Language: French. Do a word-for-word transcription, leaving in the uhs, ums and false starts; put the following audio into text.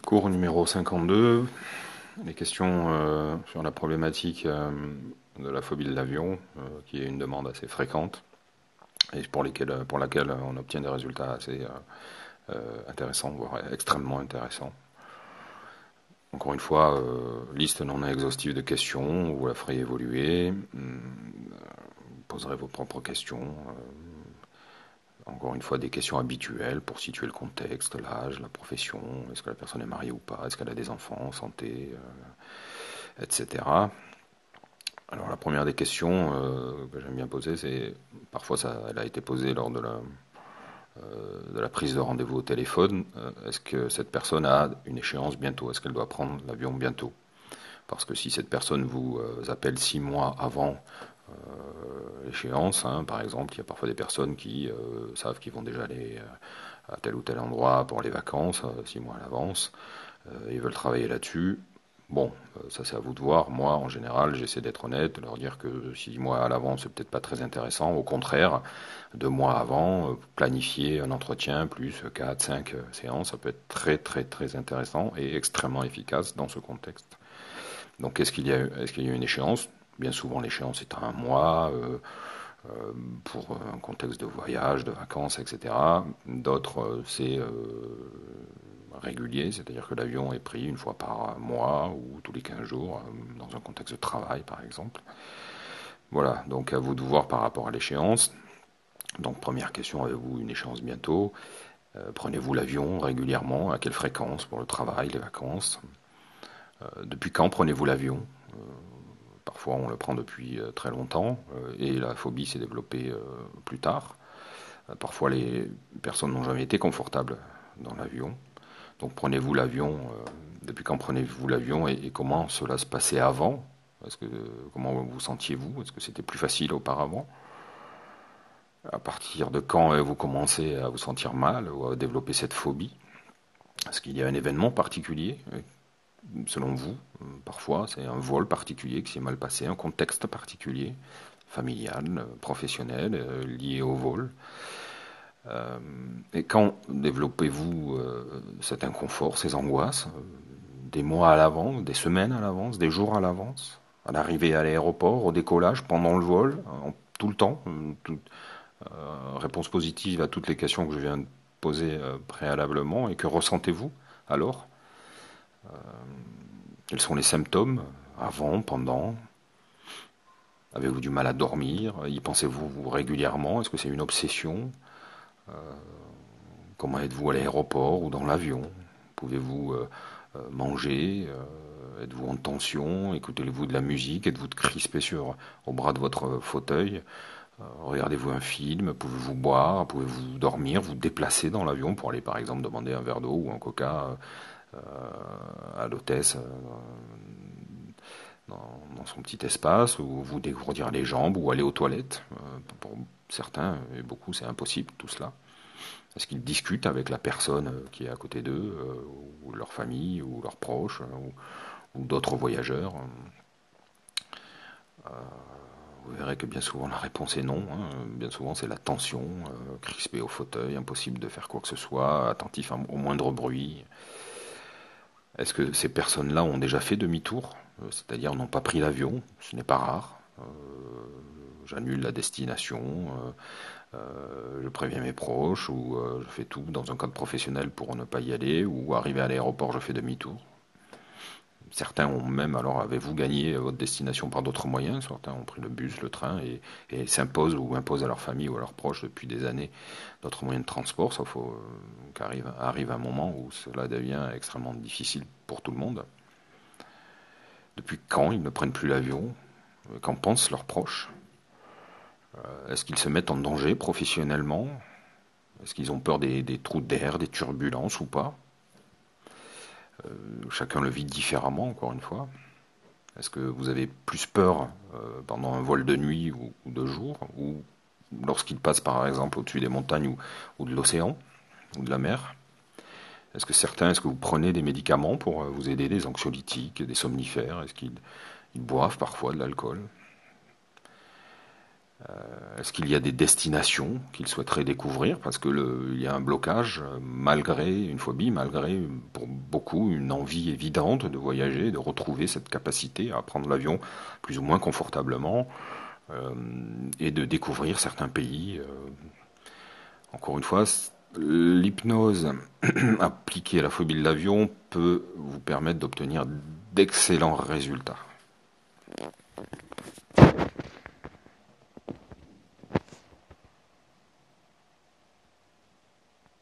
Cours numéro cinquante-deux, les questions euh, sur la problématique euh, de la phobie de l'avion, euh, qui est une demande assez fréquente et pour, lesquelles, pour laquelle on obtient des résultats assez euh, euh, intéressants, voire extrêmement intéressants. Encore une fois, euh, liste non exhaustive de questions, vous la ferez évoluer, hum, vous poserez vos propres questions. Euh, encore une fois, des questions habituelles pour situer le contexte, l'âge, la profession, est-ce que la personne est mariée ou pas, est-ce qu'elle a des enfants, santé, euh, et cetera. Alors la première des questions euh, que j'aime bien poser, c'est parfois ça, elle a été posée lors de la, euh, de la prise de rendez-vous au téléphone. Euh, est-ce que cette personne a une échéance bientôt? Est-ce qu'elle doit prendre l'avion bientôt? Parce que si cette personne vous euh, appelle six mois avant euh, l'échéance, hein, par exemple, il y a parfois des personnes qui euh, savent qu'ils vont déjà aller euh, à tel ou tel endroit pour les vacances, euh, six mois à l'avance, euh, ils veulent travailler là-dessus. Bon, euh, ça c'est à vous de voir. Moi, en général, j'essaie d'être honnête, de leur dire que six mois à l'avance, c'est peut-être pas très intéressant. Au contraire, deux mois avant, euh, planifier un entretien plus quatre, cinq euh, séances, ça peut être très très très intéressant et extrêmement efficace dans ce contexte. Donc, est-ce qu'il y a, est-ce qu'il y a une échéance? Bien souvent, l'échéance est à un mois euh, euh, pour un contexte de voyage, de vacances, et cetera. D'autres, euh, c'est euh, régulier, c'est-à-dire que l'avion est pris une fois par mois ou tous les quinze jours, euh, dans un contexte de travail, par exemple. Voilà, donc à vous de voir par rapport à l'échéance. Donc, première question, avez-vous une échéance bientôt? Euh, Prenez-vous l'avion régulièrement? À quelle fréquence pour le travail, les vacances? Euh, depuis quand prenez-vous l'avion? euh, Parfois, on le prend depuis euh, très longtemps euh, et la phobie s'est développée euh, plus tard. Euh, parfois, les personnes n'ont jamais été confortables dans l'avion. Donc, prenez-vous l'avion. Euh, depuis quand prenez-vous l'avion et, et comment cela se passait avant? Est-ce que, comment vous sentiez-vous? Est-ce que c'était plus facile auparavant? À partir de quand euh, vous commencez à vous sentir mal ou à développer cette phobie? Est-ce qu'il y a un événement particulier euh, selon vous? euh, Parfois, c'est un vol particulier qui s'est mal passé, un contexte particulier, familial, euh, professionnel, euh, lié au vol. Euh, et quand développez-vous euh, cet inconfort, ces angoisses? euh, Des mois à l'avance, des semaines à l'avance, des jours à l'avance? À l'arrivée à l'aéroport, au décollage, pendant le vol, en- tout le temps? euh, tout- euh, réponse positive à toutes les questions que je viens de poser euh, préalablement. Et que ressentez-vous alors? Quels sont les symptômes avant, pendant? Avez-vous du mal à dormir? Y pensez-vous régulièrement? Est-ce que c'est une obsession? Comment êtes-vous à l'aéroport ou dans l'avion? Pouvez-vous euh, euh, manger? Euh, êtes-vous en tension? Écoutez-vous de la musique? Êtes-vous crispé sur, au bras de votre fauteuil? Euh, regardez-vous un film? Pouvez-vous boire? Pouvez-vous dormir? Vous déplacer dans l'avion pour aller par exemple demander un verre d'eau ou un coca euh, à l'hôtesse euh, dans, dans son petit espace, ou vous dégourdir les jambes ou aller aux toilettes? Euh, pour certains et beaucoup, c'est impossible tout cela. Est-ce qu'ils discutent avec la personne euh, qui est à côté d'eux, euh, ou leur famille, ou leurs proches, euh, ou, ou d'autres voyageurs? Vous verrez que bien souvent la réponse est non. Hein. Bien souvent c'est la tension, euh, crispé au fauteuil, impossible de faire quoi que ce soit, attentif au moindre bruit. Est-ce que ces personnes-là ont déjà fait demi-tour, euh, c'est-à-dire n'ont pas pris l'avion? Ce n'est pas rare. Euh, J'annule la destination, euh, euh, je préviens mes proches, ou euh, je fais tout dans un cadre professionnel pour ne pas y aller, ou arrivé à l'aéroport, je fais demi-tour. Certains ont même, alors avez-vous gagné votre destination par d'autres moyens? Certains ont pris le bus, le train et, et s'imposent ou imposent à leur famille ou à leurs proches depuis des années d'autres moyens de transport, sauf euh, qu'arrive arrive un moment où cela devient extrêmement difficile pour tout le monde. Depuis quand ils ne prennent plus l'avion? Qu'en pensent leurs proches? Est-ce qu'ils se mettent en danger professionnellement? Est-ce qu'ils ont peur des, des trous d'air, des turbulences ou pas? Euh, Chacun le vit différemment, encore une fois. Est-ce que vous avez plus peur euh, pendant un vol de nuit ou, ou de jour, ou lorsqu'il passe par exemple au-dessus des montagnes ou, ou de l'océan ou de la mer? Est-ce que certains, est-ce que vous prenez des médicaments pour euh, vous aider, des anxiolytiques, des somnifères? Est-ce qu'ils ils boivent parfois de l'alcool? Est-ce qu'il y a des destinations qu'ils souhaiteraient découvrir? Parce que le, il y a un blocage, malgré une phobie, malgré pour beaucoup une envie évidente de voyager, de retrouver cette capacité à prendre l'avion plus ou moins confortablement euh, et de découvrir certains pays. Euh, encore une fois, l'hypnose appliquée à la phobie de l'avion peut vous permettre d'obtenir d'excellents résultats.